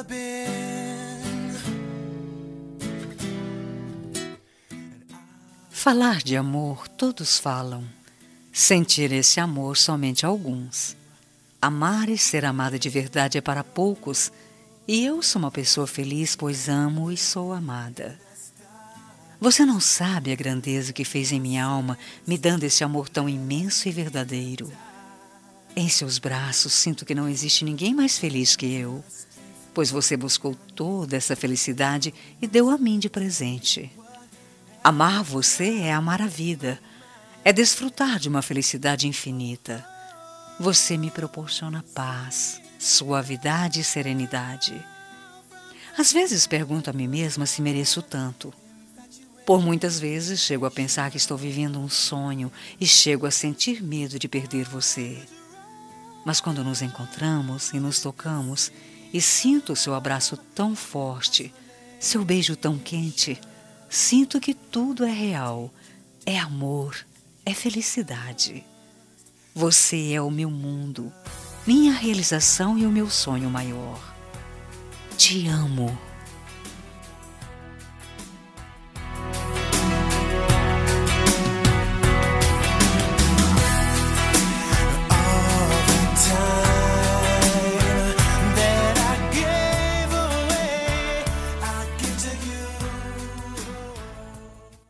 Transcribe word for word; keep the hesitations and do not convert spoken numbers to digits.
ever been. Falar de amor todos falam, sentir esse amor somente alguns. Amar e ser amada de verdade é para poucos, e eu sou uma pessoa feliz, pois amo e sou amada. Você não sabe a grandeza que fez em minha alma, me dando esse amor tão imenso e verdadeiro. Em seus braços sinto que não existe ninguém mais feliz que eu, pois você buscou toda essa felicidade e deu a mim de presente. Amar você é amar a vida, é desfrutar de uma felicidade infinita. Você me proporciona paz, suavidade e serenidade. Às vezes pergunto a mim mesma se mereço tanto. Por muitas vezes chego a pensar que estou vivendo um sonho e chego a sentir medo de perder você. Mas quando nos encontramos e nos tocamos e sinto seu abraço tão forte, seu beijo tão quente, sinto que tudo é real, é amor, é felicidade. Você é o meu mundo, minha realização e o meu sonho maior. Te amo.